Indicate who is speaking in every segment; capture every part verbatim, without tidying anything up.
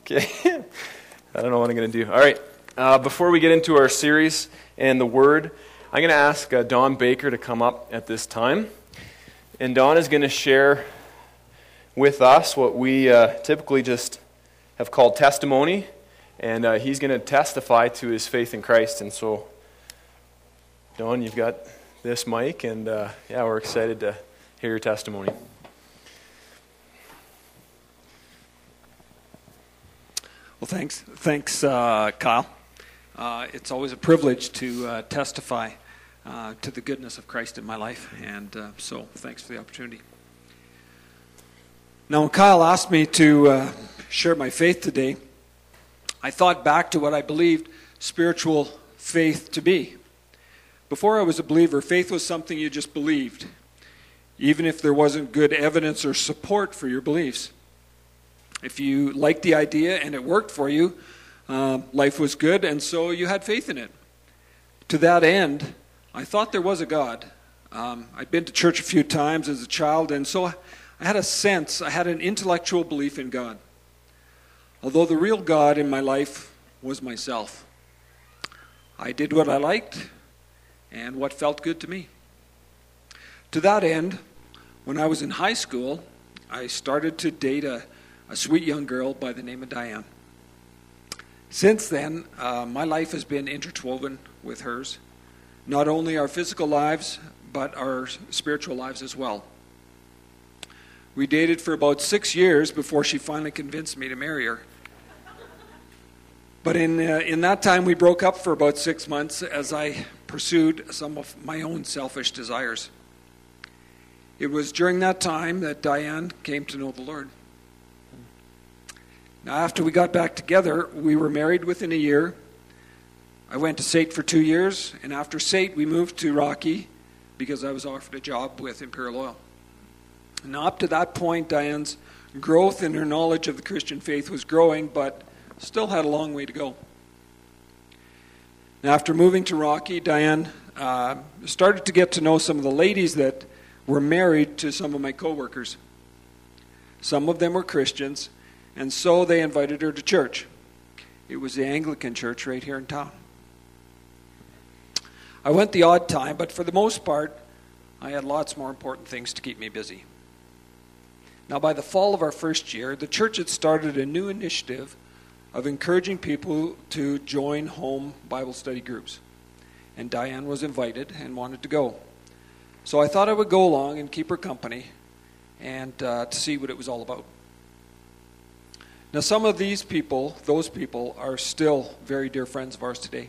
Speaker 1: Okay. I don't know what I'm going to do. All right. Uh, before we get into our series and the Word, I'm going to ask uh, Don Baker to come up at this time. And Don is going to share with us what we uh, typically just have called testimony. And uh, he's going to testify to his faith in Christ. And so, Don, you've got this mic. And uh, yeah, we're excited to hear your testimony.
Speaker 2: Well, thanks, thanks, uh, Kyle. Uh, it's always a privilege to uh, testify uh, to the goodness of Christ in my life, and uh, so thanks for the opportunity. Now, when Kyle asked me to uh, share my faith today, I thought back to what I believed spiritual faith to be. Before I was a believer, faith was something you just believed, even if there wasn't good evidence or support for your beliefs. If you liked the idea and it worked for you, uh, life was good, and so you had faith in it. To that end, I thought there was a God. Um, I'd been to church a few times as a child, and so I had a sense, I had an intellectual belief in God. Although the real God in my life was myself. I did what I liked and what felt good to me. To that end, when I was in high school, I started to date a a sweet young girl by the name of Diane. Since then, uh, my life has been interwoven with hers. Not only our physical lives, but our spiritual lives as well. We dated for about six years before she finally convinced me to marry her. But in uh, in that time, we broke up for about six months as I pursued some of my own selfish desires. It was during that time that Diane came to know the Lord. Now, after we got back together, we were married within a year. I went to S A T for two years, and after S A T, we moved to Rocky because I was offered a job with Imperial Oil. Now, up to that point, Diane's growth in her knowledge of the Christian faith was growing, but still had a long way to go. Now, after moving to Rocky, Diane uh, started to get to know some of the ladies that were married to some of my coworkers. Some of them were Christians, and so they invited her to church. It was the Anglican church right here in town. I went the odd time, but for the most part, I had lots more important things to keep me busy. Now, by the fall of our first year, the church had started a new initiative of encouraging people to join home Bible study groups. And Diane was invited and wanted to go. So I thought I would go along and keep her company and uh, to see what it was all about. Now, some of these people, those people, are still very dear friends of ours today.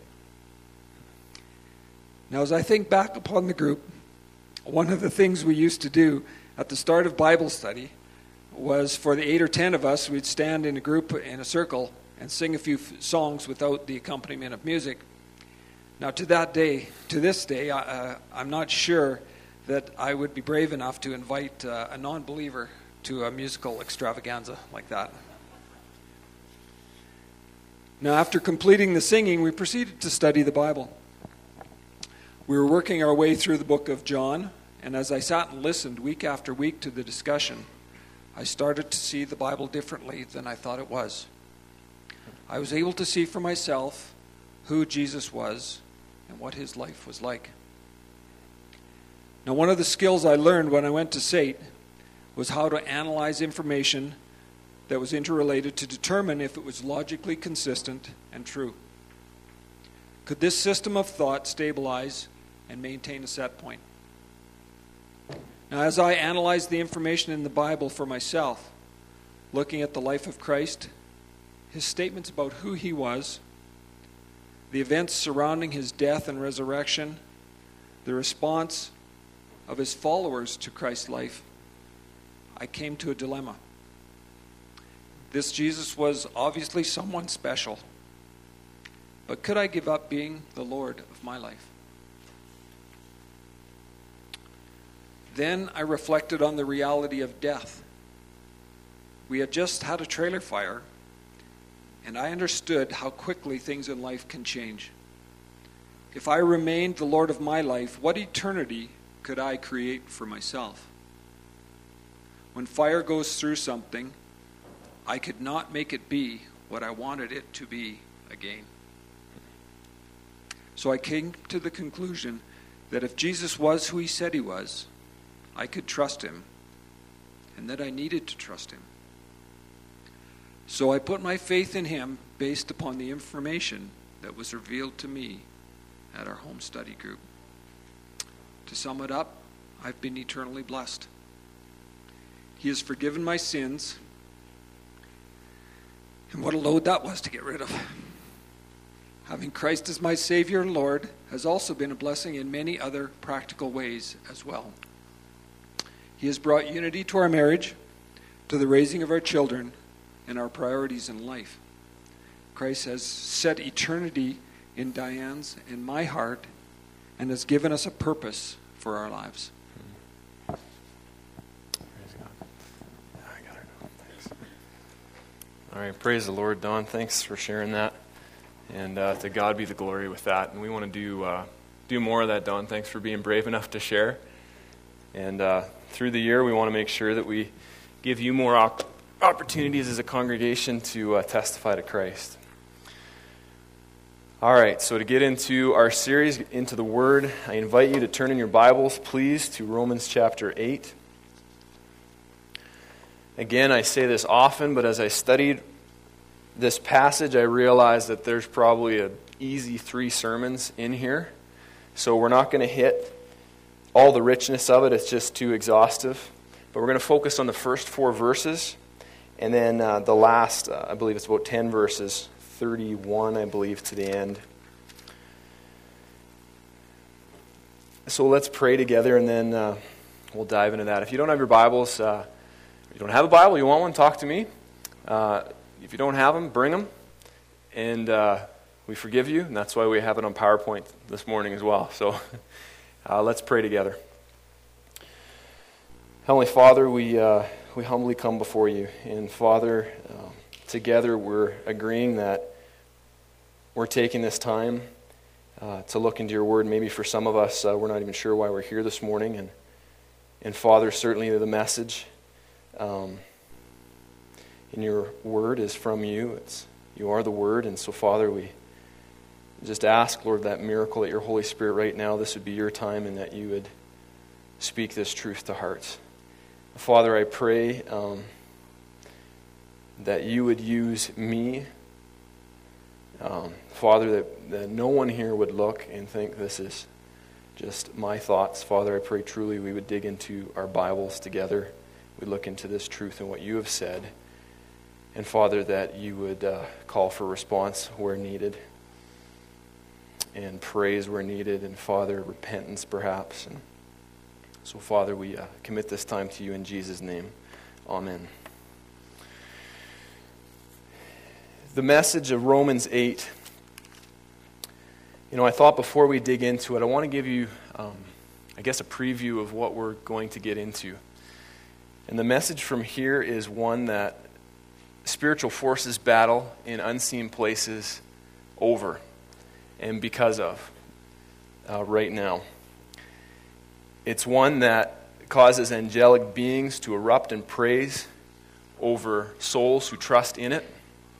Speaker 2: Now, as I think back upon the group, one of the things we used to do at the start of Bible study was for the eight or ten of us, we'd stand in a group in a circle and sing a few f- songs without the accompaniment of music. Now, to that day, to this day, I, uh, I'm not sure that I would be brave enough to invite uh, a non-believer to a musical extravaganza like that. Now, after completing the singing, we proceeded to study the Bible. We were working our way through the book of John, and as I sat and listened week after week to the discussion, I started to see the Bible differently than I thought it was. I was able to see for myself who Jesus was and what his life was like. Now, one of the skills I learned when I went to S A T was how to analyze information that was interrelated to determine if it was logically consistent and true. Could this system of thought stabilize and maintain a set point? Now, as I analyzed the information in the Bible for myself, looking at the life of Christ, his statements about who he was, the events surrounding his death and resurrection, the response of his followers to Christ's life, I came to a dilemma. This Jesus was obviously someone special, but could I give up being the Lord of my life? Then I reflected on the reality of death. We had just had a trailer fire, and I understood how quickly things in life can change. If I remained the Lord of my life, what eternity could I create for myself? When fire goes through something, I could not make it be what I wanted it to be again. So I came to the conclusion that if Jesus was who he said he was, I could trust him, and that I needed to trust him. So I put my faith in him based upon the information that was revealed to me at our home study group. To sum it up, I've been eternally blessed. He has forgiven my sins, and what a load that was to get rid of. Having Christ as my Savior and Lord has also been a blessing in many other practical ways as well. He has brought unity to our marriage, to the raising of our children, and our priorities in life. Christ has set eternity in Diane's and my heart and has given us a purpose for our lives.
Speaker 1: Praise God. I got it. Thanks. All right, praise the Lord, Don. Thanks for sharing that. And uh, to God be the glory with that. And we want to do uh, do more of that, Don. Thanks for being brave enough to share. And uh, through the year, we want to make sure that we give you more op- opportunities as a congregation to uh, testify to Christ. All right, so to get into our series, into the Word, I invite you to turn in your Bibles, please, to Romans chapter eight. Again, I say this often, but as I studied this passage, I realized that there's probably an easy three sermons in here. So we're not going to hit all the richness of it. It's just too exhaustive. But we're going to focus on the first four verses. And then uh, the last, uh, I believe it's about ten verses, thirty-one, I believe, to the end. So let's pray together, and then uh, we'll dive into that. If you don't have your Bibles, uh, if you don't have a Bible, you want one, talk to me. Uh, If you don't have them, bring them, and uh, we forgive you, and that's why we have it on PowerPoint this morning as well. So uh, let's pray together. Heavenly Father, we uh, we humbly come before you, and Father, uh, together we're agreeing that we're taking this time uh, to look into your Word. Maybe for some of us, uh, we're not even sure why we're here this morning, and and Father, certainly the message Um, in your Word is from you. It's you are the Word, and so Father, we just ask, Lord, that miracle that your Holy Spirit right now, this would be your time, and that you would speak this truth to hearts. Father, I pray um, that you would use me, um, Father, that, that no one here would look and think this is just my thoughts. Father, I pray truly we would dig into our Bibles together. We look into this truth and what you have said. And Father, that you would uh, call for response where needed, and praise where needed, and Father, repentance perhaps. And so Father, we uh, commit this time to you in Jesus' name. Amen. The message of Romans eight. You know, I thought before we dig into it, I want to give you, um, I guess, a preview of what we're going to get into. And the message from here is one that spiritual forces battle in unseen places over and because of uh, right now. It's one that causes angelic beings to erupt in praise over souls who trust in it.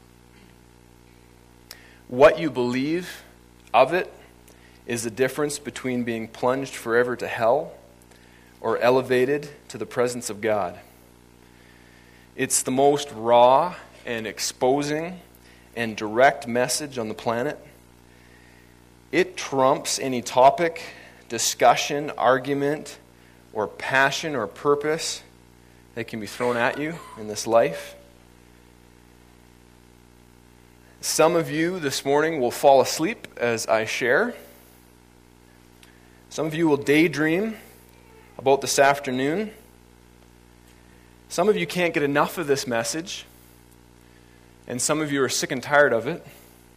Speaker 1: What you believe of it is the difference between being plunged forever to hell or elevated to the presence of God. It's the most raw and exposing and direct message on the planet. It trumps any topic, discussion, argument, or passion or purpose that can be thrown at you in this life. Some of you this morning will fall asleep as I share. Some of you will daydream about this afternoon. Some of you can't get enough of this message, and some of you are sick and tired of it.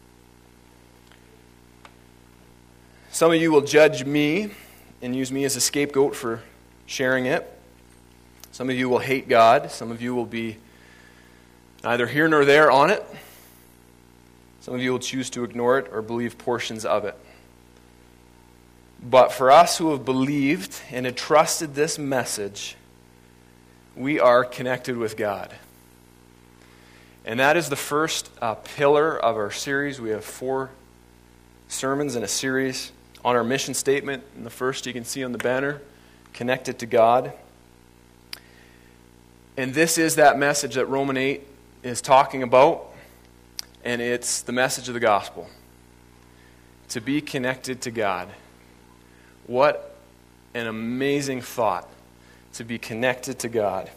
Speaker 1: Some of you will judge me and use me as a scapegoat for sharing it. Some of you will hate God. Some of you will be neither here nor there on it. Some of you will choose to ignore it or believe portions of it. But for us who have believed and had trusted this message, we are connected with God. And that is the first uh, pillar of our series. We have four sermons in a series on our mission statement. And the first you can see on the banner, connected to God. And this is that message that Romans eight is talking about. And it's the message of the gospel. To be connected to God. What an amazing thought. To be connected to God.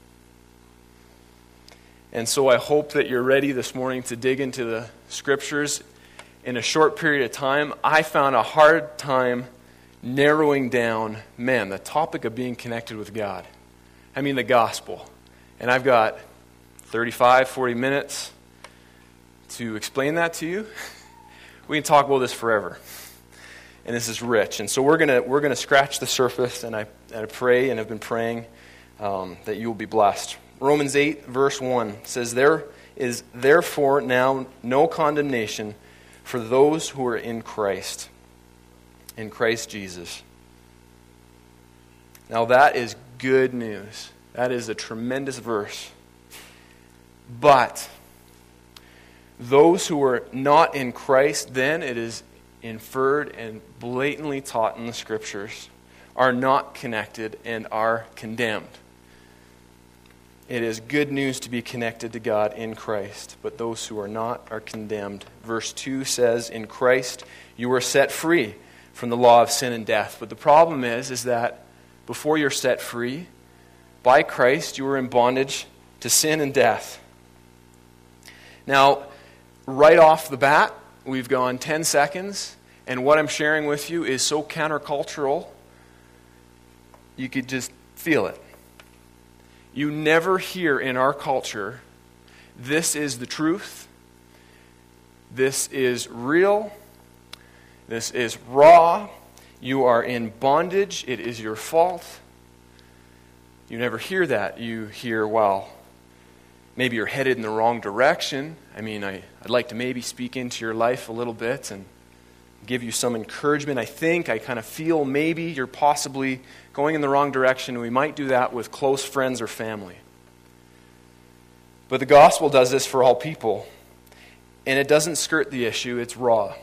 Speaker 1: And so I hope that you're ready this morning to dig into the scriptures in a short period of time. I found a hard time narrowing down, man, the topic of being connected with God. I mean the gospel. And I've got thirty-five, forty minutes to explain that to you. We can talk about this forever. And this is rich. And so we're gonna we're gonna scratch the surface, and I and I pray and have been praying um, that you will be blessed. Romans eight, verse one says, "There is therefore now no condemnation for those who are in Christ, in Christ Jesus." Now that is good news. That is a tremendous verse. But those who are not in Christ, then it is inferred and blatantly taught in the Scriptures, are not connected and are condemned. It is good news to be connected to God in Christ, but those who are not are condemned. Verse two says, "In Christ you were set free from the law of sin and death." But the problem is, is that before you're set free, by Christ you were in bondage to sin and death. Now, right off the bat, we've gone ten seconds, and what I'm sharing with you is so countercultural, you could just feel it. You never hear in our culture, this is the truth, this is real, this is raw, you are in bondage, it is your fault. You never hear that. You hear, well, maybe you're headed in the wrong direction. I mean, I, I'd like to maybe speak into your life a little bit and give you some encouragement. I think, I kind of feel maybe you're possibly going in the wrong direction. We might do that with close friends or family. But the gospel does this for all people. And it doesn't skirt the issue, it's raw.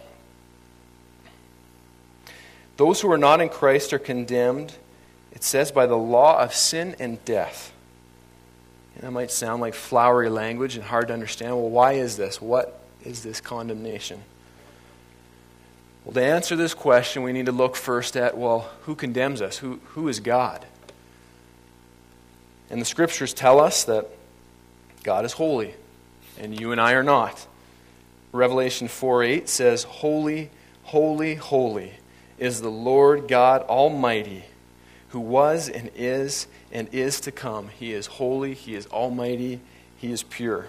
Speaker 1: Those who are not in Christ are condemned, it says, by the law of sin and death. And that might sound like flowery language and hard to understand. Well, why is this? What is this condemnation? Well, to answer this question, we need to look first at, well, who condemns us? Who, who is God? And the Scriptures tell us that God is holy, and you and I are not. Revelation four eight says, "Holy, holy, holy is the Lord God Almighty, who was and is and is to come." He is holy, He is almighty, He is pure.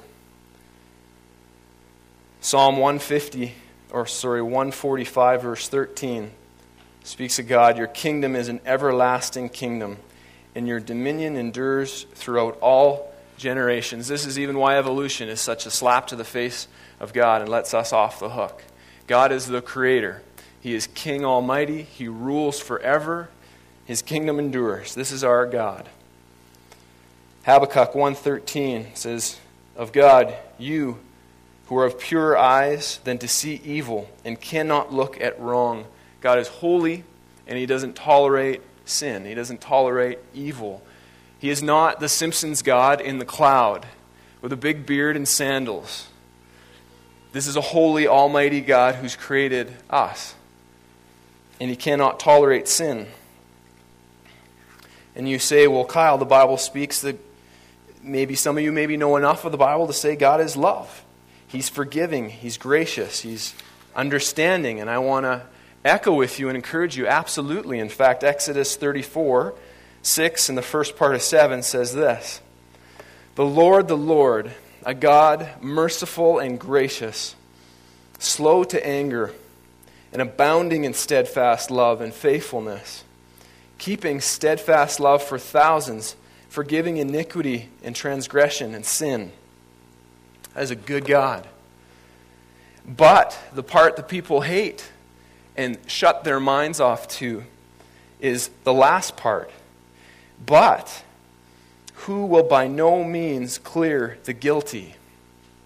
Speaker 1: Psalm one fifty, or sorry, one forty-five, verse thirteen, speaks of God. "Your kingdom is an everlasting kingdom, and your dominion endures throughout all generations." This is even why evolution is such a slap to the face of God and lets us off the hook. God is the creator. He is King Almighty. He rules forever. His kingdom endures. This is our God. Habakkuk one thirteen says, "Of God, you who are of purer eyes than to see evil and cannot look at wrong." God is holy, and He doesn't tolerate sin. He doesn't tolerate evil. He is not the Simpsons God in the cloud with a big beard and sandals. This is a holy, almighty God who's created us, and He cannot tolerate sin. And you say, well, Kyle, the Bible speaks that maybe some of you maybe know enough of the Bible to say God is love. He's forgiving. He's gracious. He's understanding. And I want to echo with you and encourage you, absolutely. In fact, Exodus thirty-four, six and the first part of seven says this: "The Lord, the Lord, a God merciful and gracious, slow to anger, and abounding in steadfast love and faithfulness, keeping steadfast love for thousands, forgiving iniquity and transgression and sin." That is a good God. But the part that people hate and shut their minds off to is the last part. "But who will by no means clear the guilty."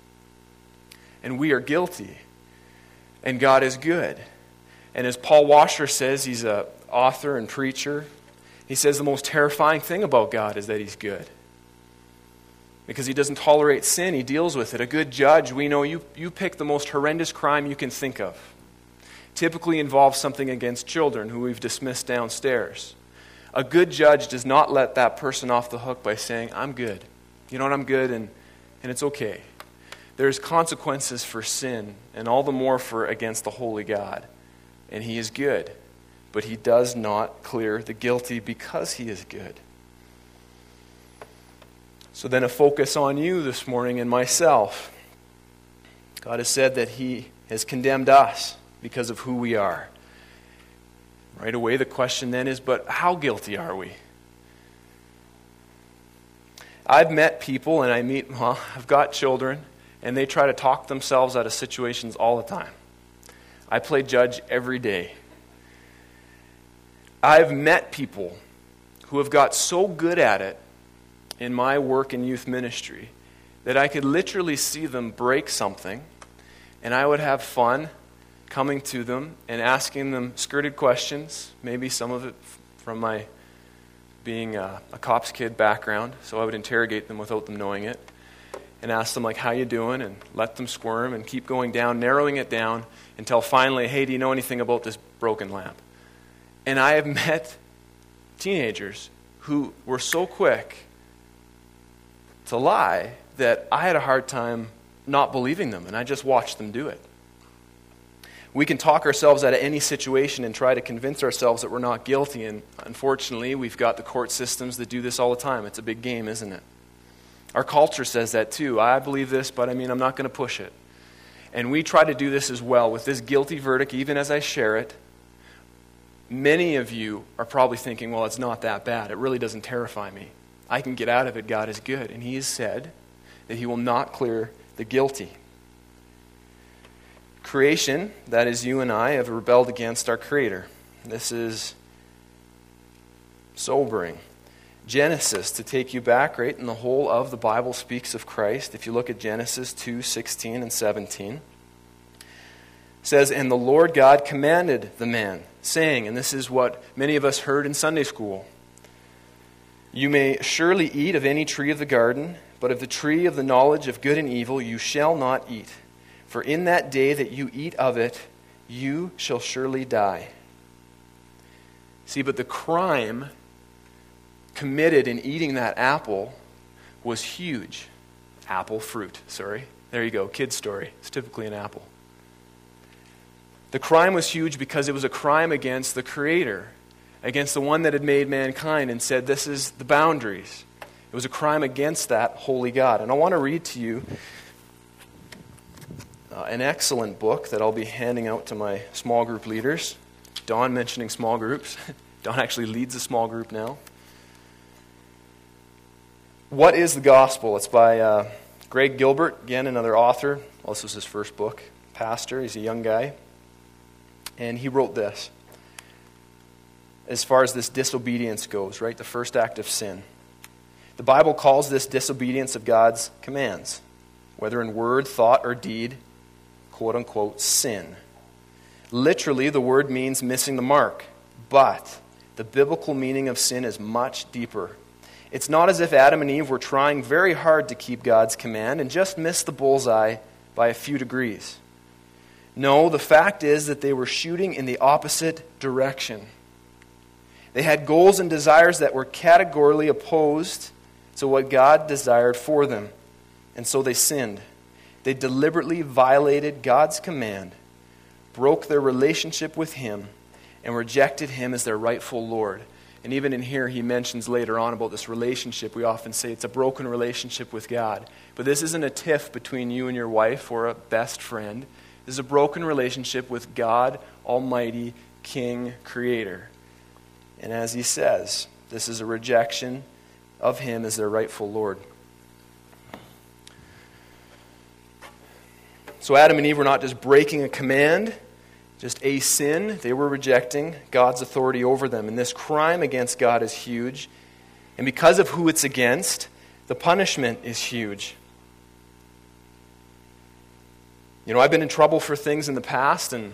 Speaker 1: and we are guilty. And God is good. And as Paul Washer says, he's an author and preacher, he says the most terrifying thing about God is that he's good. Because he doesn't tolerate sin, he deals with it. A good judge, we know you, you pick the most horrendous crime you can think of. Typically involves something against children who we've dismissed downstairs. A good judge does not let that person off the hook by saying, I'm good. You know what, I'm good and, and it's okay. There's consequences for sin, and all the more for against the holy God. And he is good, but he does not clear the guilty because he is good. So then a focus on you this morning and myself. God has said that he has condemned us because of who we are. Right away the question then is, but how guilty are we? I've met people, and I meet, well, I've got children, and they try to talk themselves out of situations all the time. I play judge every day. I've met people who have got so good at it in my work in youth ministry that I could literally see them break something, and I would have fun coming to them and asking them skirted questions, maybe some of it from my being a, a cop's kid background, so I would interrogate them without them knowing it, and ask them like, how you doing, and let them squirm and keep going down, narrowing it down until finally, hey, do you know anything about this broken lamp? And I have met teenagers who were so quick to lie that I had a hard time not believing them, and I just watched them do it. We can talk ourselves out of any situation and try to convince ourselves that we're not guilty, and unfortunately, we've got the court systems that do this all the time. It's a big game, isn't it? Our culture says that too. I believe this, but I mean, I'm not going to push it. And we try to do this as well with this guilty verdict, even as I share it. Many of you are probably thinking, well, it's not that bad. It really doesn't terrify me. I can get out of it. God is good. And he has said that he will not clear the guilty. Creation, that is you and I, have rebelled against our Creator. This is sobering. Genesis, to take you back, right, and the whole of the Bible speaks of Christ. If you look at Genesis two, sixteen and seventeen, it says, and the Lord God commanded the man, saying, and this is what many of us heard in Sunday school, you may surely eat of any tree of the garden, but of the tree of the knowledge of good and evil you shall not eat. For in that day that you eat of it, you shall surely die. See, but the crime committed in eating that apple was huge. Apple fruit, sorry. There you go, kid's story. It's typically an apple. The crime was huge because it was a crime against the Creator, against the one that had made mankind and said, this is the boundaries. It was a crime against that holy God. And I want to read to you uh, an excellent book that I'll be handing out to my small group leaders. Don mentioning small groups. Don actually leads a small group now. What is the Gospel? It's by uh, Greg Gilbert, again, another author. Well, this was his first book. Pastor, he's a young guy. And he wrote this. As far as this disobedience goes, right? The first act of sin. The Bible calls this disobedience of God's commands, whether in word, thought, or deed, quote unquote, sin. Literally, the word means missing the mark, but the biblical meaning of sin is much deeper. It's not as if Adam and Eve were trying very hard to keep God's command and just missed the bullseye by a few degrees. No, the fact is that they were shooting in the opposite direction. They had goals and desires that were categorically opposed to what God desired for them. And so they sinned. They deliberately violated God's command, broke their relationship with Him, and rejected Him as their rightful Lord. And even in here, he mentions later on about this relationship. We often say it's a broken relationship with God. But this isn't a tiff between you and your wife or a best friend. This is a broken relationship with God, Almighty, King, Creator. And as he says, this is a rejection of Him as their rightful Lord. So Adam and Eve were not just breaking a command, just a sin. They were rejecting God's authority over them. And this crime against God is huge. And because of who it's against, the punishment is huge. You know, I've been in trouble for things in the past, and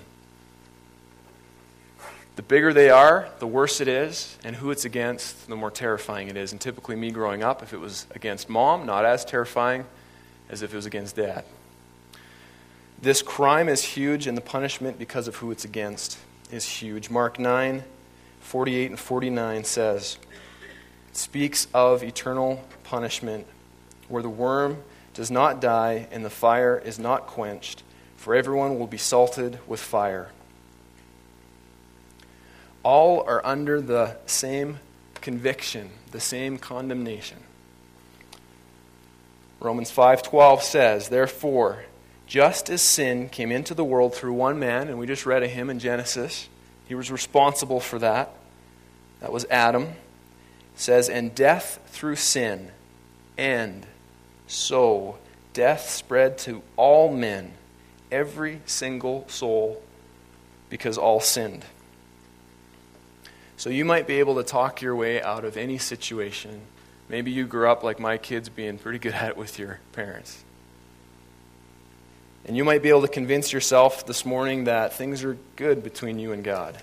Speaker 1: the bigger they are, the worse it is, and who it's against, the more terrifying it is. And typically me growing up, if it was against mom, not as terrifying as if it was against dad. This crime is huge, and the punishment because of who it's against is huge. Mark nine, forty-eight and forty-nine says, speaks of eternal punishment, where the worm does not die and the fire is not quenched, for everyone will be salted with fire. All are under the same conviction, the same condemnation. Romans five twelve says, therefore, just as sin came into the world through one man, and we just read of him in Genesis, he was responsible for that. That was Adam. It says, and death through sin, and so death spread to all men, every single soul, because all sinned. So you might be able to talk your way out of any situation. Maybe you grew up like my kids being pretty good at it with your parents. And you might be able to convince yourself this morning that things are good between you and God.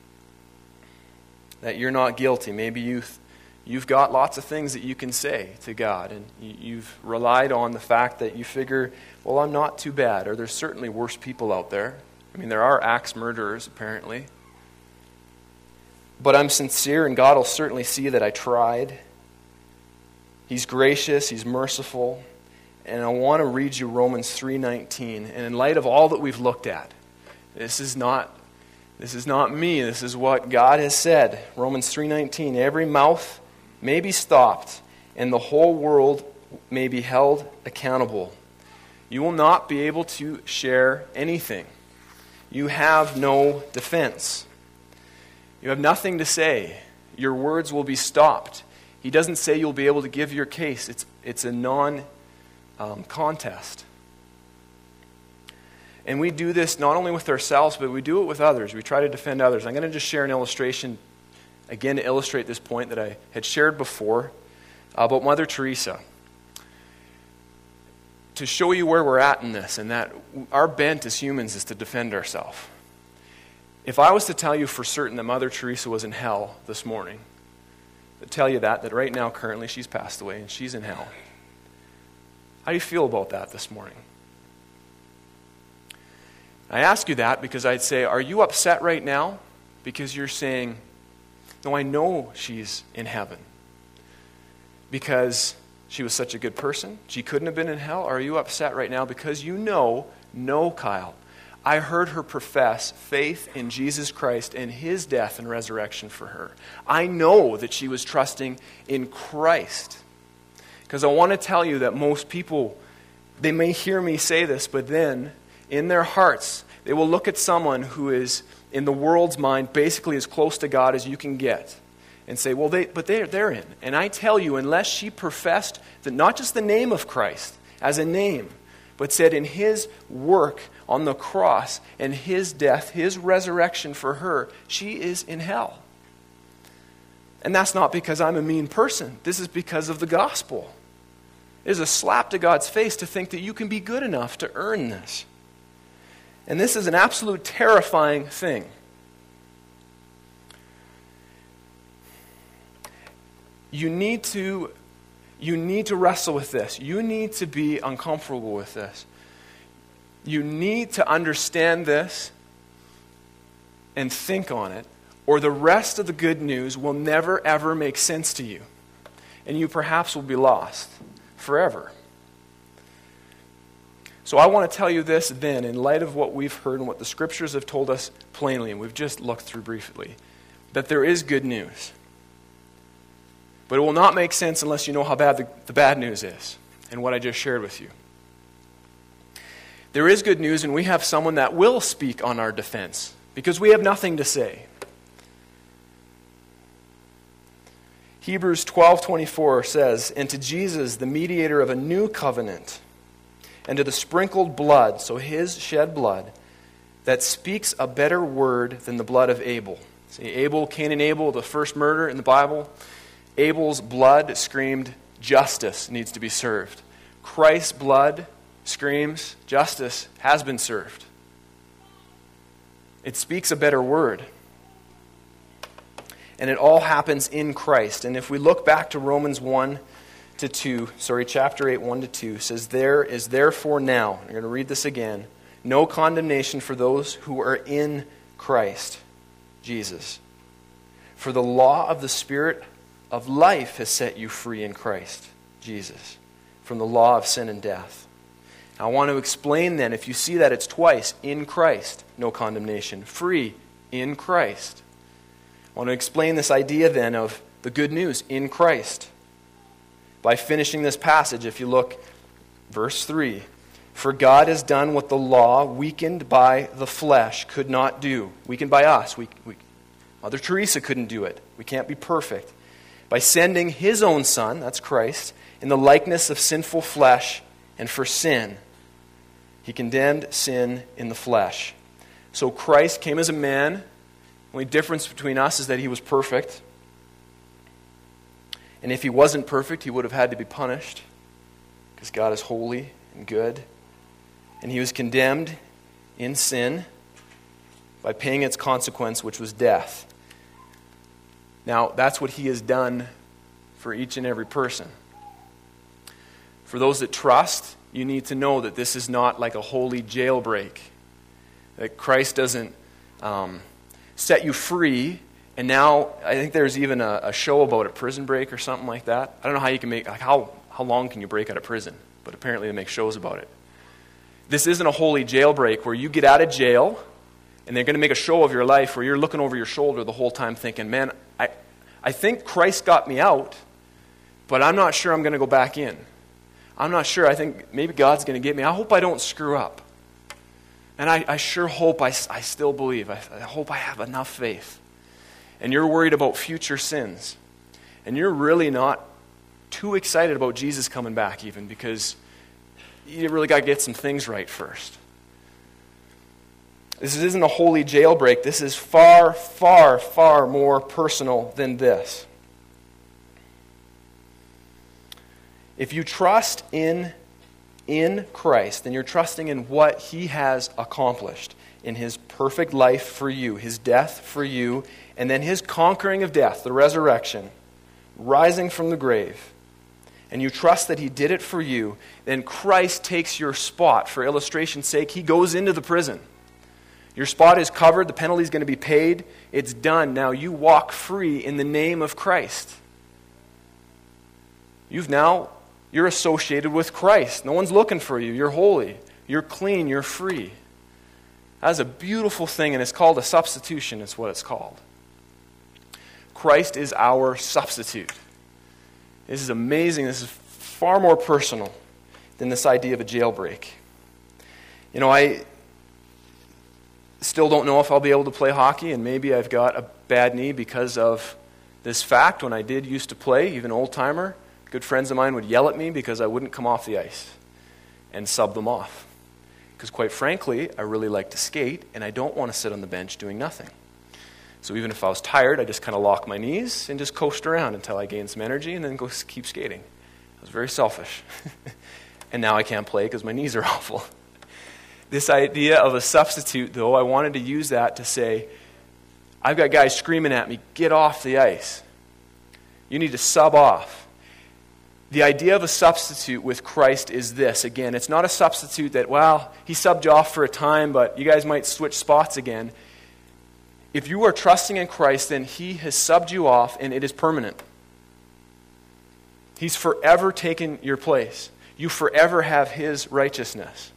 Speaker 1: That you're not guilty. Maybe you've, you've got lots of things that you can say to God, and you, you've relied on the fact that you figure, well, I'm not too bad, or there's certainly worse people out there. I mean, there are axe murderers, apparently. But I'm sincere, and God will certainly see that I tried. He's gracious, He's merciful. And I want to read you Romans three nineteen. And in light of all that we've looked at, this is not, this is not me, this is what God has said. Romans three nineteen, every mouth may be stopped, and the whole world may be held accountable. You will not be able to share anything. You have no defense. You have nothing to say. Your words will be stopped. He doesn't say you'll be able to give your case. It's, it's a non-contest. Um, and we do this not only with ourselves, but we do it with others. We try to defend others. I'm going to just share an illustration, again, to illustrate this point that I had shared before about Mother Teresa. To show you where we're at in this, and that our bent as humans is to defend ourselves. If I was to tell you for certain that Mother Teresa was in hell this morning, I'd tell you that, that right now, currently, she's passed away and she's in hell. How do you feel about that this morning? I ask you that because I'd say, are you upset right now because you're saying, no, I know she's in heaven because she was such a good person, she couldn't have been in hell? Or are you upset right now because you know, no, Kyle, I heard her profess faith in Jesus Christ and His death and resurrection for her. I know that she was trusting in Christ. Because I want to tell you that most people, they may hear me say this, but then in their hearts, they will look at someone who is, in the world's mind, basically as close to God as you can get and say, well, they, but they're, they're in. And I tell you, unless she professed that not just the name of Christ as a name, but said in His work on the cross and His death, His resurrection for her, she is in hell. And that's not because I'm a mean person. This is because of the gospel. It is a slap to God's face to think that you can be good enough to earn this. And this is an absolute terrifying thing. You need to You need to wrestle with this. You need to be uncomfortable with this. You need to understand this and think on it, or the rest of the good news will never, ever make sense to you. And you perhaps will be lost forever. So I want to tell you this then, in light of what we've heard and what the Scriptures have told us plainly, and we've just looked through briefly, that there is good news. But it will not make sense unless you know how bad the, the bad news is and what I just shared with you. There is good news, and we have someone that will speak on our defense because we have nothing to say. Hebrews twelve twenty-four says, and to Jesus, the mediator of a new covenant, and to the sprinkled blood, so His shed blood, that speaks a better word than the blood of Abel. See, Abel, Cain and Abel, the first murder in the Bible, Abel's blood screamed, justice needs to be served. Christ's blood screams, justice has been served. It speaks a better word. And it all happens in Christ. And if we look back to Romans one to two, sorry, chapter eight, one to two, says, there is therefore now, I'm going to read this again, no condemnation for those who are in Christ Jesus. For the law of the Spirit of life has set you free in Christ Jesus from the law of sin and death. Now, I want to explain then, if you see that it's twice, in Christ, no condemnation, free in Christ. I want to explain this idea then of the good news in Christ by finishing this passage. If you look, verse three, for God has done what the law, weakened by the flesh, could not do. Weakened by us. We, we, Mother Teresa couldn't do it. We can't be perfect. By sending his own Son, that's Christ, in the likeness of sinful flesh, and for sin, he condemned sin in the flesh. So Christ came as a man. The only difference between us is that he was perfect. And if he wasn't perfect, he would have had to be punished, because God is holy and good. And he was condemned in sin by paying its consequence, which was death. Now, that's what he has done for each and every person. For those that trust, you need to know that this is not like a holy jailbreak. That Christ doesn't um, set you free, and now, I think there's even a, a show about a prison break or something like that. I don't know how you can make, like how, how long can you break out of prison? But apparently they make shows about it. This isn't a holy jailbreak where you get out of jail and they're going to make a show of your life where you're looking over your shoulder the whole time thinking, man, I, I think Christ got me out, but I'm not sure I'm going to go back in. I'm not sure. I think maybe God's going to get me. I hope I don't screw up. And I, I sure hope I, I still believe. I, I hope I have enough faith. And you're worried about future sins. And you're really not too excited about Jesus coming back even, because you really got to get some things right first. This isn't a holy jailbreak. This is far, far, far more personal than this. If you trust in, in Christ, then you're trusting in what he has accomplished in his perfect life for you, his death for you, and then his conquering of death, the resurrection, rising from the grave, and you trust that he did it for you, then Christ takes your spot. For illustration's sake, he goes into the prison. Your spot is covered, the penalty is going to be paid, it's done. Now you walk free in the name of Christ. You've now, you're associated with Christ. No one's looking for you. You're holy. You're clean. You're free. That's a beautiful thing, and it's called a substitution. It's what it's called. Christ is our substitute. This is amazing. This is far more personal than this idea of a jailbreak. You know, I still don't know if I'll be able to play hockey, and maybe I've got a bad knee because of this fact. When I did used to play, even old-timer, good friends of mine would yell at me because I wouldn't come off the ice and sub them off. Because quite frankly, I really like to skate, and I don't want to sit on the bench doing nothing. So even if I was tired, I just kind of lock my knees and just coast around until I gain some energy and then go keep skating. I was very selfish. And now I can't play because my knees are awful. This idea of a substitute, though, I wanted to use that to say, I've got guys screaming at me, get off the ice. You need to sub off. The idea of a substitute with Christ is this. Again, it's not a substitute that, well, he subbed you off for a time, but you guys might switch spots again. If you are trusting in Christ, then he has subbed you off, and it is permanent. He's forever taken your place. You forever have his righteousness.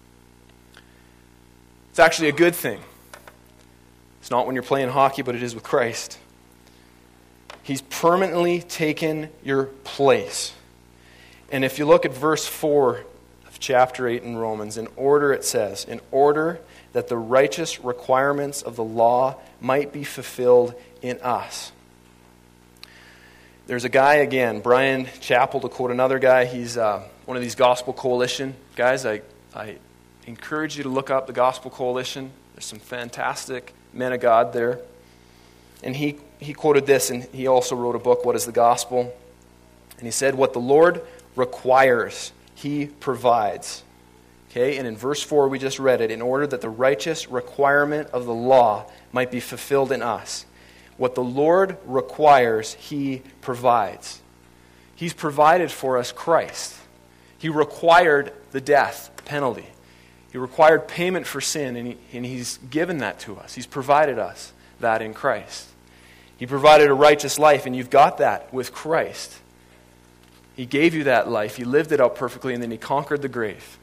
Speaker 1: It's actually a good thing. It's not when you're playing hockey, but it is with Christ. He's permanently taken your place. And if you look at verse four of chapter eight in Romans, in order it says, in order that the righteous requirements of the law might be fulfilled in us. There's a guy, again, Brian Chappell, to quote another guy. He's uh, one of these Gospel Coalition guys. I, I encourage you to look up the Gospel Coalition. There's some fantastic men of God there. And he, he quoted this, and he also wrote a book, What is the Gospel? And he said, what the Lord requires, he provides.
Speaker 3: Okay, and in verse four we just read it, in order that the righteous requirement of the law might be fulfilled in us. What the Lord requires, He provides. He's provided for us Christ. He required the death penalty. He required payment for sin, and, he, and He's given that to us. He's provided us that in Christ. He provided a righteous life, and you've got that with Christ. He gave you that life. He lived it out perfectly, and then He conquered the grave.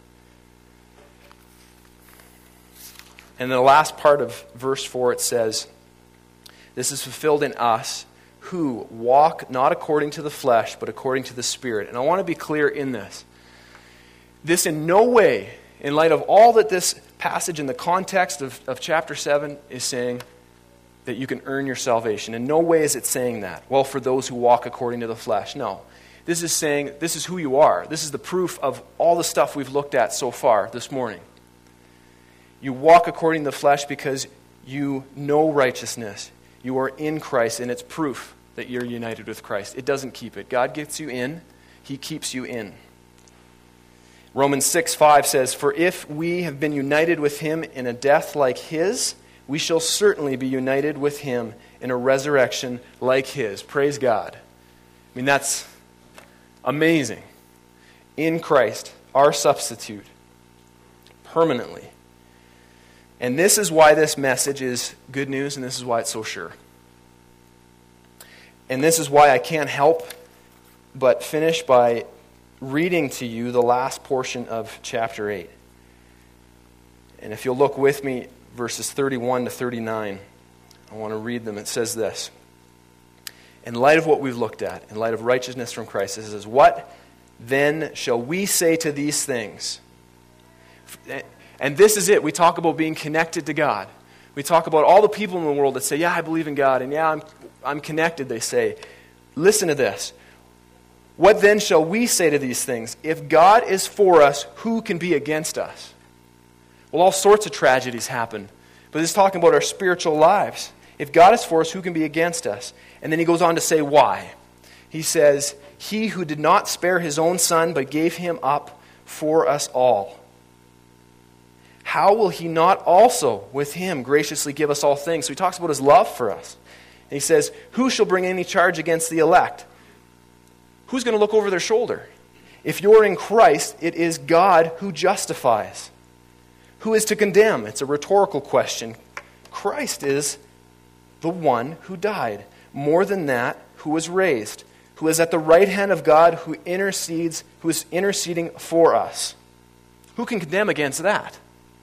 Speaker 3: And in the last part of verse four it says, this is fulfilled in us who walk not according to the flesh, but according to the Spirit. And I want to be clear in this. This in no way, in light of all that this passage in the context of, of chapter seven is saying, that you can earn your salvation. In no way is it saying that. Well, for those who walk according to the flesh. No. This is saying, this is who you are. This is the proof of all the stuff we've looked at so far this morning. You walk according to the flesh because you know righteousness. You are in Christ, and it's proof that you're united with Christ. It doesn't keep it. God gets you in. He keeps you in. Romans six five says, for if we have been united with Him in a death like His, we shall certainly be united with Him in a resurrection like His. Praise God. I mean, that's amazing. In Christ, our substitute, permanently. And this is why this message is good news, and this is why it's so sure. And this is why I can't help but finish by reading to you the last portion of chapter eight. And if you'll look with me, verses thirty-one to thirty-nine, I want to read them. It says this. In light of what we've looked at, in light of righteousness from Christ, it says, what then shall we say to these things? And this is it. We talk about being connected to God. We talk about all the people in the world that say, yeah, I believe in God, and yeah, I'm, I'm connected, they say. Listen to this. What then shall we say to these things? If God is for us, who can be against us? Well, all sorts of tragedies happen. But this is talking about our spiritual lives. If God is for us, who can be against us? And then he goes on to say why. He says, he who did not spare His own Son, but gave Him up for us all, how will He not also with Him graciously give us all things? So he talks about His love for us. And he says, who shall bring any charge against the elect? Who's going to look over their shoulder? If you're in Christ, it is God who justifies. Who is to condemn? It's a rhetorical question. Christ is the one who died. More than that, who was raised, who is at the right hand of God, who intercedes, who is interceding for us. Who can condemn against that?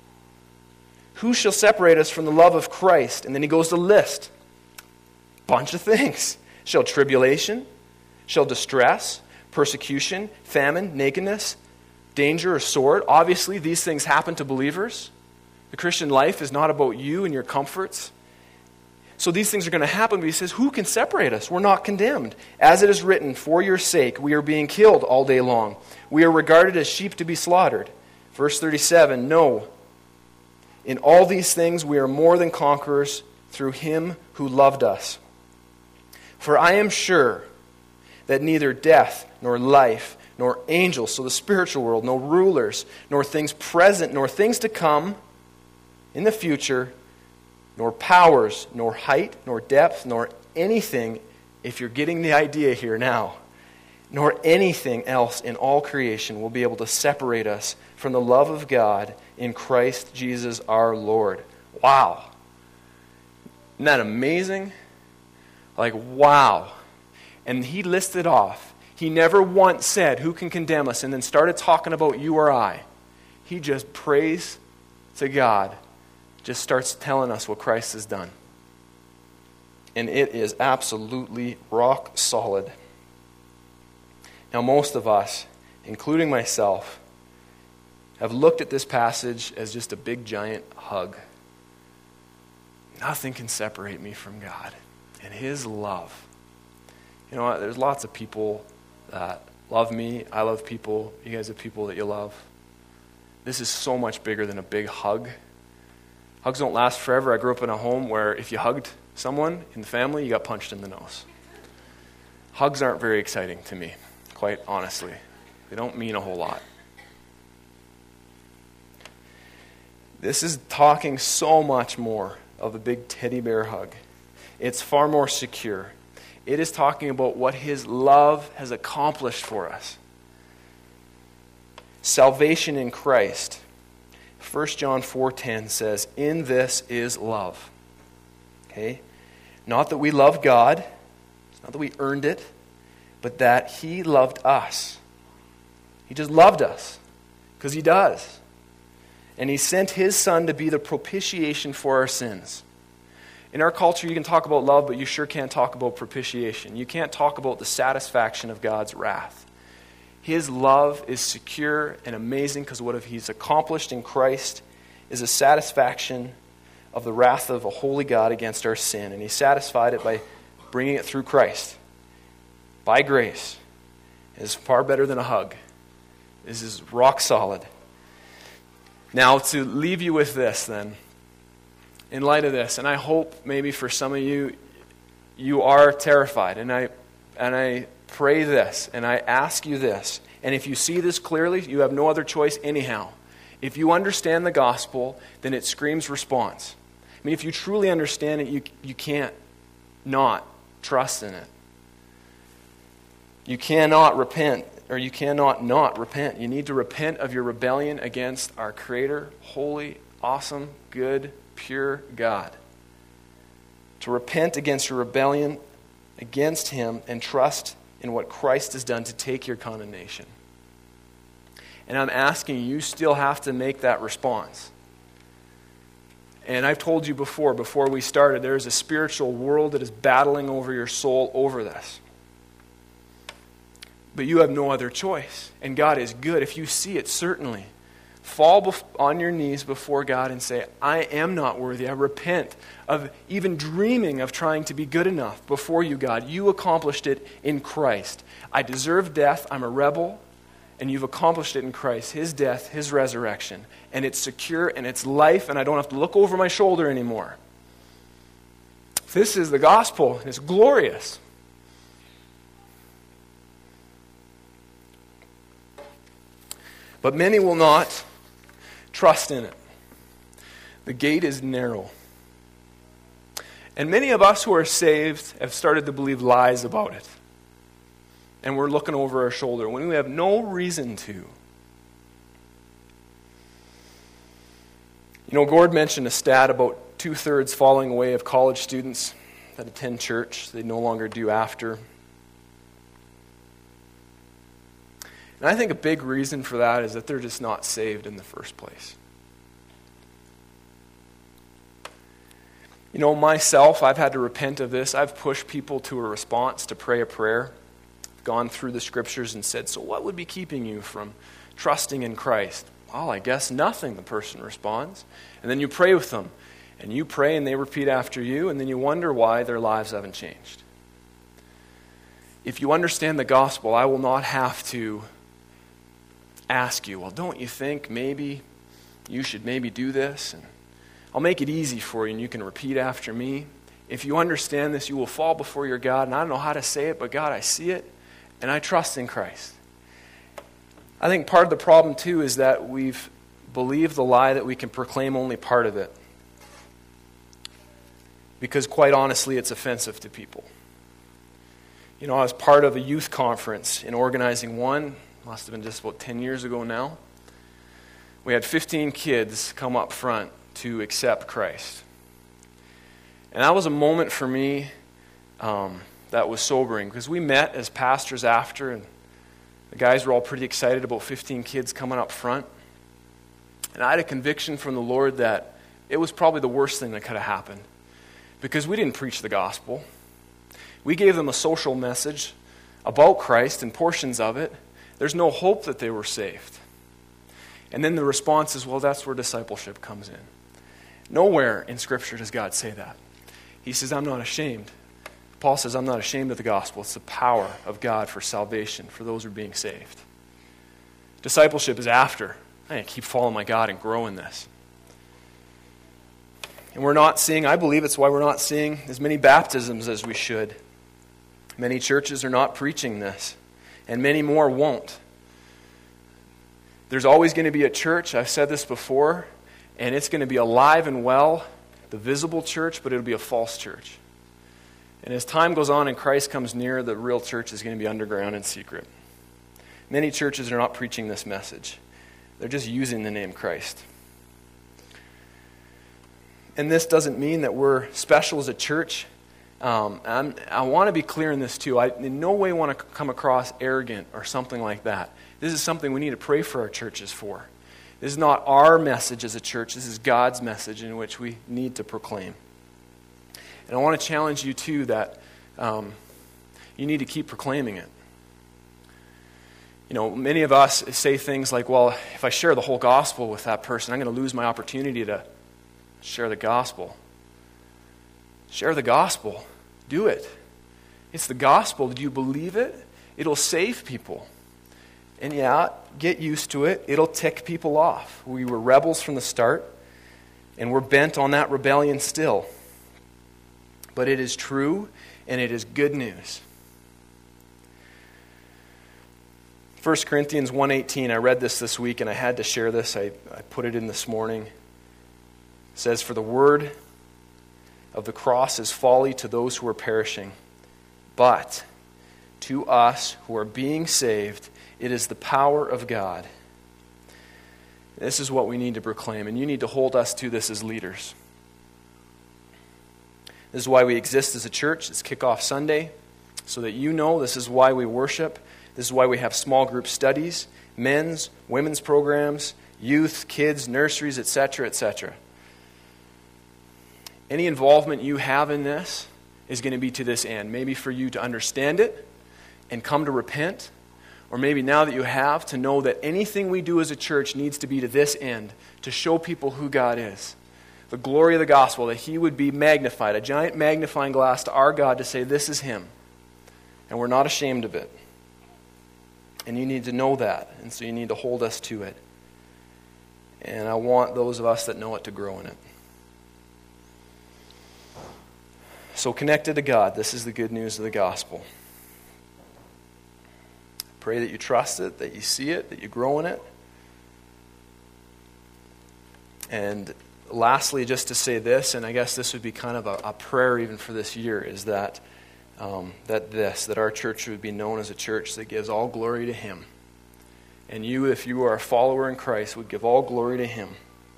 Speaker 3: Who shall separate us from the love of Christ? And then he goes to list bunch of things. Shall tribulation, shall distress, persecution, famine, nakedness, danger, or sword? Obviously, these things happen to believers. The Christian life is not about you and your comforts. So these things are going to happen, but he says, who can separate us? We're not condemned. As it is written, for your sake we are being killed all day long. We are regarded as sheep to be slaughtered. Verse thirty-seven, no. In all these things we are more than conquerors through Him who loved us. For I am sure that neither death, nor life, nor angels, so the spiritual world, nor rulers, nor things present, nor things to come in the future, nor powers, nor height, nor depth, nor anything, if you're getting the idea here now, nor anything else in all creation will be able to separate us from the love of God in Christ Jesus our Lord. Wow. Isn't that amazing? Like, wow. And he listed off. He never once said, who can condemn us? And then started talking about you or I. He just prays to God. Just starts telling us what Christ has done. And it is absolutely rock solid. Now, most of us, including myself, have looked at this passage as just a big, giant hug. Nothing can separate me from God and His love. You know what? There's lots of people that love me. I love people. You guys have people that you love. This is so much bigger than a big hug. Hugs don't last forever. I grew up in a home where if you hugged someone in the family, you got punched in the nose. Hugs aren't very exciting to me, quite honestly. They don't mean a whole lot. This is talking so much more of a big teddy bear hug. It's far more secure. It is talking about what his love has accomplished for us. Salvation in Christ. First John four ten says, "In this is love." Okay? Not that we love God, not that we earned it, but that he loved us. He just loved us, because he does. And he sent his Son to be the propitiation for our sins. In our culture, you can talk about love, but you sure can't talk about propitiation. You can't talk about the satisfaction of God's wrath. His love is secure and amazing because what he's accomplished in Christ is a satisfaction of the wrath of a holy God against our sin. And he satisfied it by bringing it through Christ. By grace. It is far better than a hug. This is rock solid. Now, to leave you with this then, in light of this, and I hope maybe for some of you, you are terrified, and I and I pray this, and I ask you this, and if you see this clearly, you have no other choice anyhow. If you understand the gospel, then it screams response. I mean, if you truly understand it, you you can't not trust in it. You cannot repent, or you cannot not repent. You need to repent of your rebellion against our Creator, holy, awesome, good, pure God. To repent against your rebellion against him and trust in what Christ has done to take your condemnation. And I'm asking you, you still have to make that response. And I've told you before, before we started, there is a spiritual world that is battling over your soul over this. But you have no other choice. And God is good. If you see it, certainly fall bef- on your knees before God and say, I am not worthy. I repent of even dreaming of trying to be good enough before you, God. You accomplished it in Christ. I deserve death. I'm a rebel. And you've accomplished it in Christ. His death, his resurrection. And it's secure and it's life, and I don't have to look over my shoulder anymore. This is the gospel, and it's glorious. But many will not trust in it. The gate is narrow. And many of us who are saved have started to believe lies about it. And we're looking over our shoulder when we have no reason to. You know, Gord mentioned a stat about two-thirds falling away of college students that attend church. They no longer do after. And I think a big reason for that is that they're just not saved in the first place. You know, myself, I've had to repent of this. I've pushed people to a response to pray a prayer. I've gone through the scriptures and said, so what would be keeping you from trusting in Christ? Well, I guess nothing, the person responds. And then you pray with them. And you pray and they repeat after you, and then you wonder why their lives haven't changed. If you understand the gospel, I will not have to ask you, well, don't you think maybe you should maybe do this? And I'll make it easy for you and you can repeat after me. If you understand this, you will fall before your God, and I don't know how to say it, but God, I see it, and I trust in Christ. I think part of the problem, too, is that we've believed the lie that we can proclaim only part of it. Because quite honestly, it's offensive to people. You know, I was part of a youth conference in organizing one. Must have been just about ten years ago now. We had fifteen kids come up front to accept Christ. And that was a moment for me um, that was sobering, because we met as pastors after, and the guys were all pretty excited about fifteen kids coming up front. And I had a conviction from the Lord that it was probably the worst thing that could have happened, because we didn't preach the gospel. We gave them a social message about Christ and portions of it. There's no hope that they were saved. And then the response is, well, that's where discipleship comes in. Nowhere in Scripture does God say that. He says, I'm not ashamed. Paul says, I'm not ashamed of the gospel. It's the power of God for salvation for those who are being saved. Discipleship is after. I keep following my God and grow in this. And we're not seeing, I believe it's why we're not seeing as many baptisms as we should. Many churches are not preaching this. And many more won't. There's always going to be a church, I've said this before,
Speaker 1: and it's going to be alive and well, the visible church, but it'll be a false church. And as time goes on and Christ comes near, the real church is going to be underground and secret. Many churches are not preaching this message. They're just using the name Christ. And this doesn't mean that we're special as a church. Um, I'm, I want to be clear in this too. I in no way want to come across arrogant or something like that. This is something we need to pray for our churches for. This is not our message as a church. This is God's message in which we need to proclaim. And I want to challenge you too that um, you need to keep proclaiming it. You know, many of us say things like, well, if I share the whole gospel with that person, I'm going to lose my opportunity to share the gospel. Share the gospel. Do it. It's the gospel. Do you believe it? It'll save people. And yeah, get used to it. It'll tick people off. We were rebels from the start, and we're bent on that rebellion still. But it is true, and it is good news. First Corinthians one eighteen, I read this this week, and I had to share this. I, I put it in this morning. It says, "For the word of the cross is folly to those who are perishing, but to us who are being saved, it is the power of God." This is what we need to proclaim, and you need to hold us to this as leaders. This is why we exist as a church. It's Kickoff Sunday, so that you know this is why we worship. This is why we have small group studies, men's, women's programs, youth, kids, nurseries, et cetera, et cetera. Any involvement you have in this is going to be to this end. Maybe for you to understand it and come to repent, or maybe now that you have, to know that anything we do as a church needs to be to this end, to show people who God is. The glory of the gospel, that He would be magnified, a giant magnifying glass to our God to say, this is Him. And we're not ashamed of it. And you need to know that, and so you need to hold us to it. And I want those of us that know it to grow in it. So connected to God, this is the good news of the gospel. Pray that you trust it, that you see it, that you grow in it. And lastly, just to say this, and I guess this would be kind of a, a prayer even for this year, is that um, that this, that our church would be known as a church that gives all glory to Him. And you, if you are a follower in Christ, would give all glory to Him.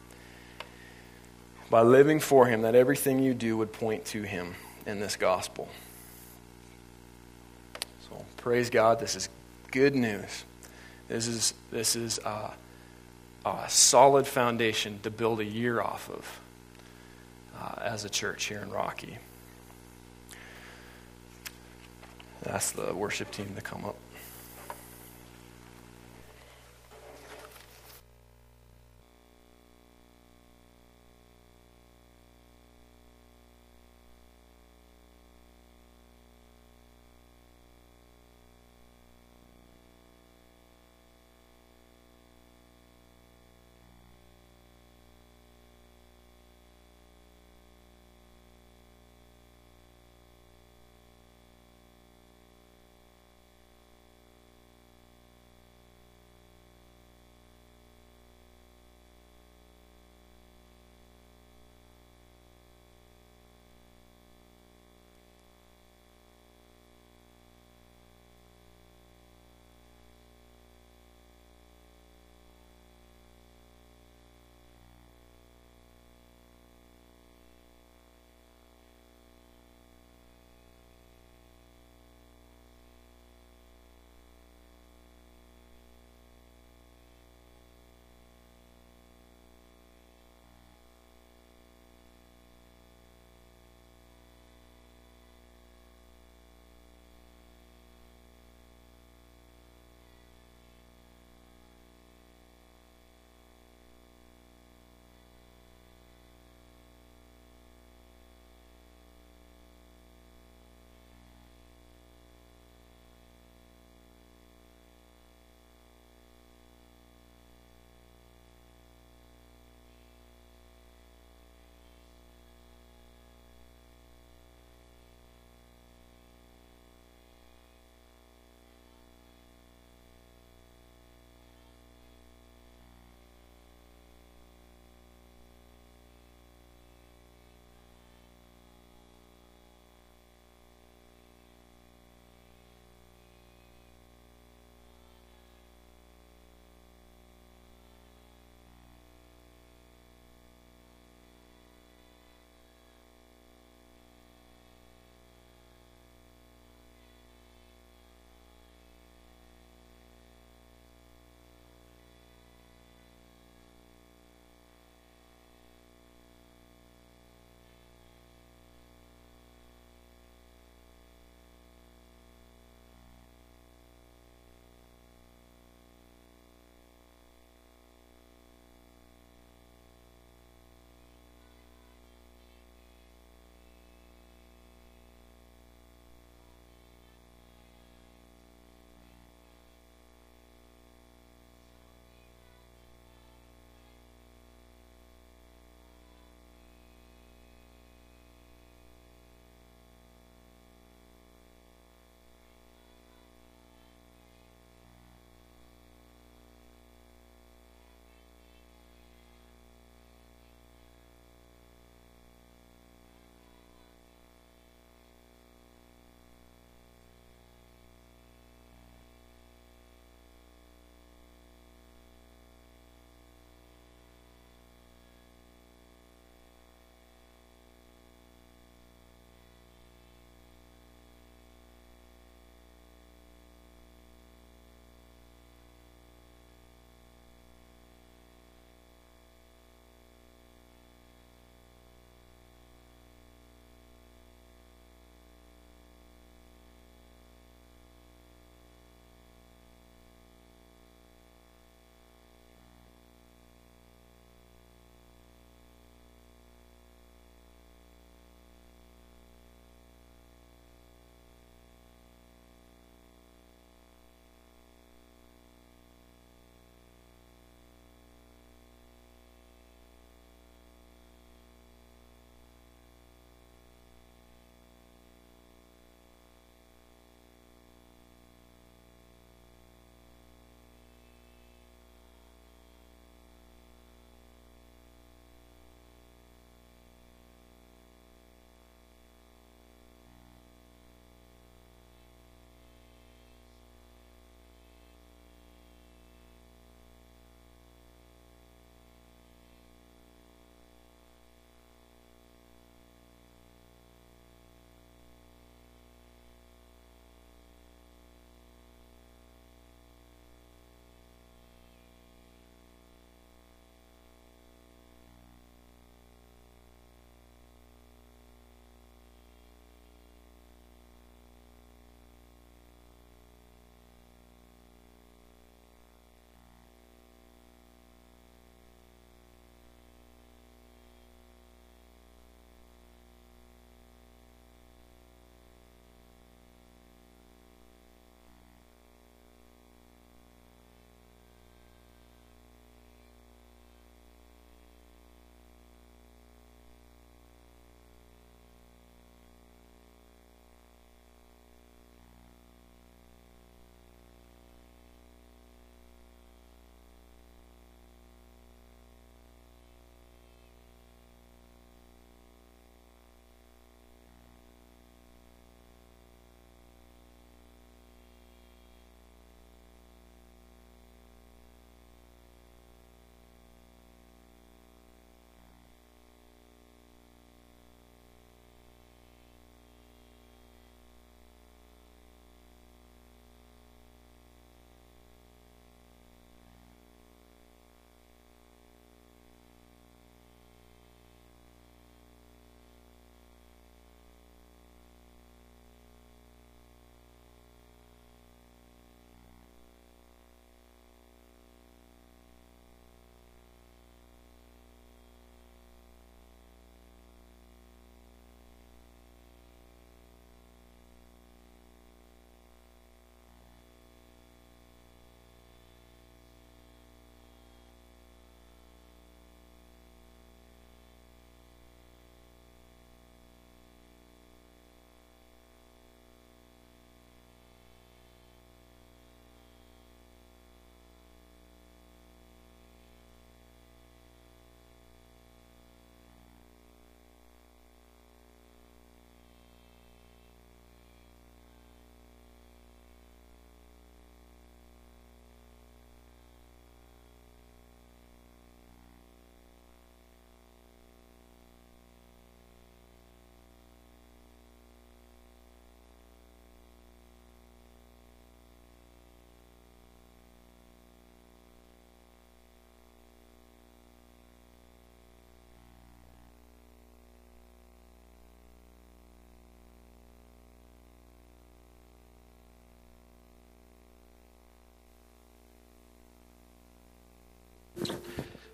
Speaker 1: By living for Him, that everything you do would point to Him in this gospel. So praise God, this is good news. This is this is a, a solid foundation to build a year off of uh, as a church here in Rocky. That's the worship team to come up.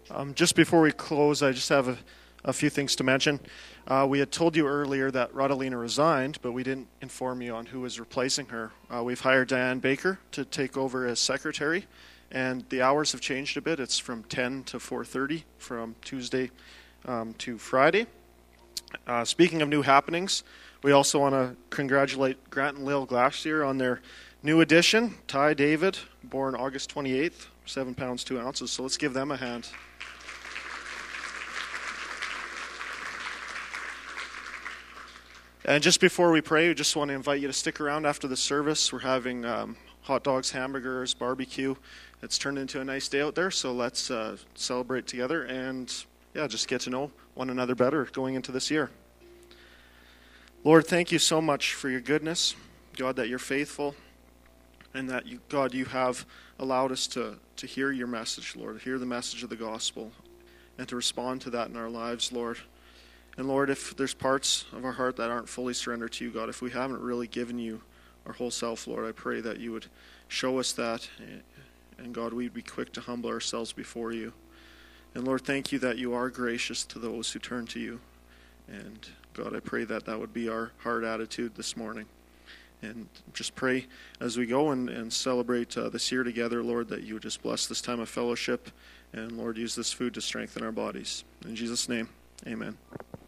Speaker 4: Um, just before we close, I just have a, a few things to mention. Uh, we had told you earlier that Rodalina resigned, but we didn't inform you on who was replacing her. Uh, we've hired Diane Baker to take over as secretary, and the hours have changed a bit. It's from ten to four thirty from Tuesday um, to Friday. Uh, speaking of new happenings, we also want to congratulate Grant and Lil Glacier on their new addition, Ty David, born August twenty-eighth, seven pounds, two ounces. So let's give them a hand. And just before we pray, we just want to invite you to stick around after the service. We're having um, hot dogs, hamburgers, barbecue. It's turned into a nice day out there, so let's uh, celebrate together and, yeah, just get to know one another better going into this year. Lord, thank you so much for your goodness, God, that you're faithful, and that, you, God, you have allowed us to, to hear your message, Lord, hear the message of the gospel, and to respond to that in our lives, Lord. And Lord, if there's parts of our heart that aren't fully surrendered to you, God, if we haven't really given you our whole self, Lord, I pray that you would show us that. And God, we'd be quick to humble ourselves before you. And Lord, thank you that you are gracious to those who turn to you. And God, I pray that that would be our heart attitude this morning. And just pray as we go and, and celebrate uh, this year together, Lord, that you would just bless this time of fellowship. And Lord, use this food to strengthen our bodies. In Jesus' name, amen.